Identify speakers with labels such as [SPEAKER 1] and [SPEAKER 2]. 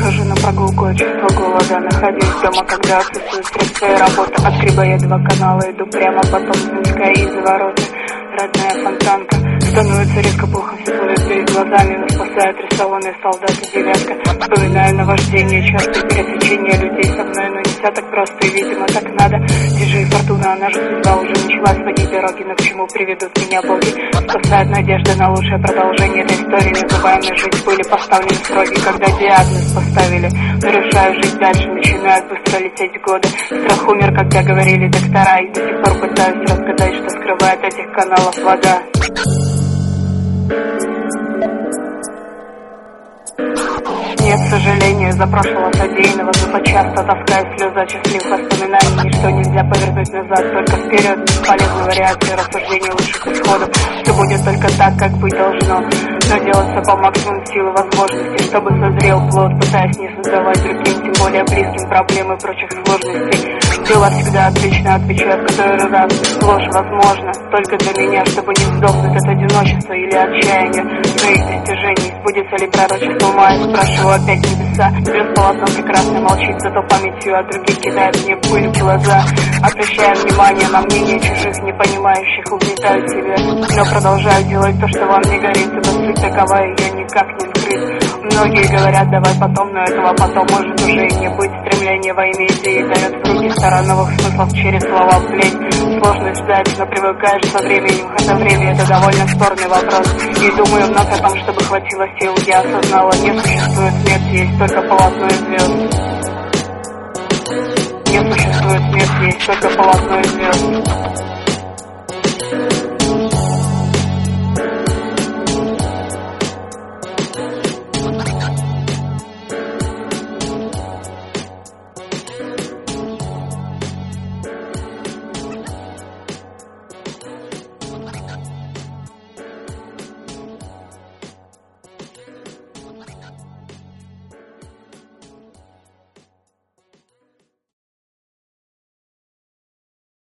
[SPEAKER 1] Выхожу на прогулку от чувства голода. Находюсь дома, когда отсутствует средства и работа. Отгребая 2 канала, иду прямо, потом спуская из-за ворота. Родная фонтанка. Становится резко плохо, все плывет перед глазами. Нас спасают рисованные солдаты, 9-ка. Вспоминаю наваждение, черты, пересечения людей со мной. Но не все так просто и, видимо, так надо. Держи фортуна, она же судьба уже начала свои дороги. Но к чему приведут меня боги? Спасает надежда на лучшее продолжение этой истории. Не забываем жить, были поставлены сроки, когда диагноз поставили. Но решаю жить дальше, начинают быстро лететь годы. Страх умер, когда говорили доктора. И до сих пор пытаюсь разгадать, что скрывает этих каналов вода. Нет, к сожалению, из-за прошлого содеянного зато часто таскаю слезы от счастливых воспоминаний. Ничто нельзя повернуть назад, только вперед. Бесполезны вариации рассуждений лучших исходов. Все будет только так, как быть должно. Но делать все по максимуму силы возможностей, чтобы созрел плод, пытаясь не создавать другим, тем более близким, проблем и прочих сложностей. Было всегда отлично, отвечаю в который раз. Ложь возможно только для меня, чтобы не сдохнуть от одиночества или отчаяния своих достижений. Сбудется ли пророчество мая? Спрашиваю опять небеса. Звезд полотно прекрасно молчит, зато памятью о других кидает мне пыль в глаза. Обращая внимание на мнение чужих, не понимающих, угнетают себя. Но продолжаю делать то, что вам не горит, ибо суть такова, ее никак не скрыть. Многие говорят, давай потом, но этого потом может уже и не быть. Стремление во имя идеи дает в руки стара новых смыслов через слова плеть. Сложно ждать, но привыкаешь со временем, хотя время это довольно спорный вопрос. И думаю вновь о том, чтобы хватило сил. Я осознала, не существует смерти, есть только полотно и звезд. Не существует смерти, есть только полотно и звезд.